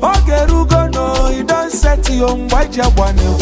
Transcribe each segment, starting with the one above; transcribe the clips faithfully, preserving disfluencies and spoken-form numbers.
Ogerugo no, you don't set your white jabwane.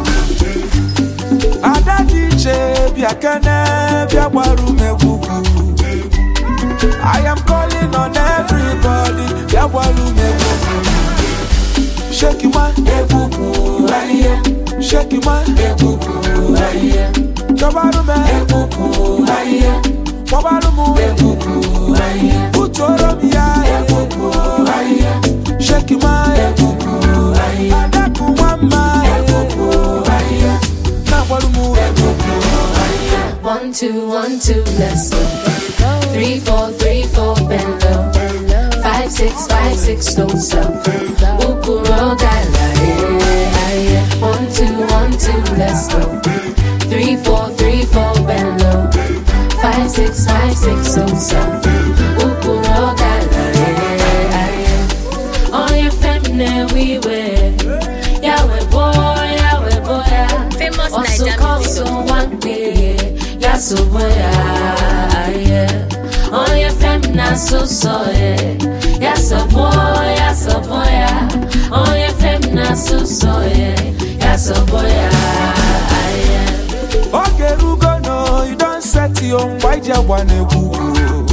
Adadiche, biakane, biawarume wuku. I am calling on everybody, biawarume wuku. Shake your man, ebuku, aye. Shake your man, ebuku, aye. Jabarume, ebuku, aye. Wabarumu, ebuku, aye. Utoromia, ebuku, aye. Shake your man, ebuku, aye. Adaku mama, ebuku, aye. Nabarumu, ebuku, aye. One, two, one, two, let's go. Three, four, three, four, bend low. Five, six, five, six, don't stop. Ukuro gala, yeah. One, two, one, two, let's go. Three, four, three, four, bend low. Five, six, five, six, don't stop. Ukuro gala, yeah. On your feminine we wear. Yahweh boy, Yahweh boy, yeah. Famous also Naija call music. so one day, yeah, so boy, yeah. On your feminine so so, yeah. Yeah, so boy, yeah, so boy, yeah. On your feminine so so, yeah. Yeah, so boy, yeah. Ogerugo no, you don't set your white jabwane wuku.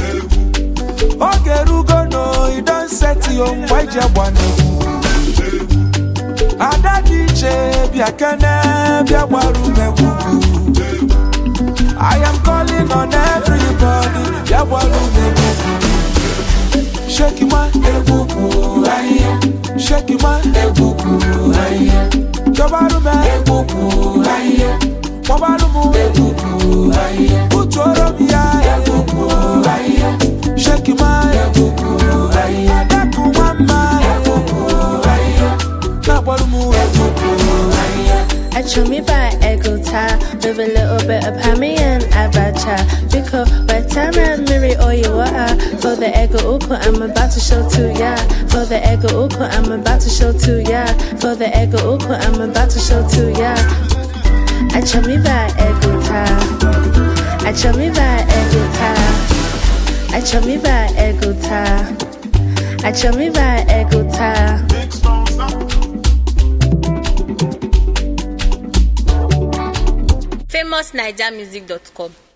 Ogerugo no, you don't set your white jabwane wuku. Adadiche, biakane, biawarume wuku. I am calling on everybody, biawarume wuku. Shake your man, ebuku, aye. Shake your man, ebuku, aye. Jabarume, ebuku, aye. Wabarumu, ebuku, aye. Utoromia, ebuku, aye. Shake your man, ebuku, aye. Adaku mama, ebuku, aye. Nabarumu, ebuku, aye. I chew me by ego tie with a little bit of hammy and abacha. Because by time I marry all you are for the ego uko, I'm about to show to ya. For the ego uko, I'm about to show to ya. For the ego uko, I'm about to show to ya. I chew me by ego tie. I chew me by ego tie. I chew me by ego tie. I chew me by ego tie. famous naija music dot com